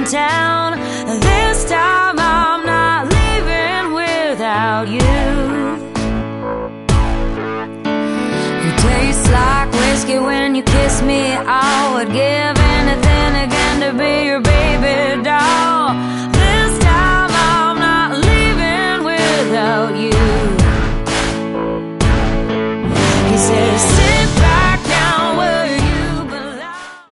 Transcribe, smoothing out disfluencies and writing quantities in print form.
town. This time I'm not leaving without you. You taste like whiskey when you kiss me. I would give anything again to be your baby doll. This time I'm not leaving without you.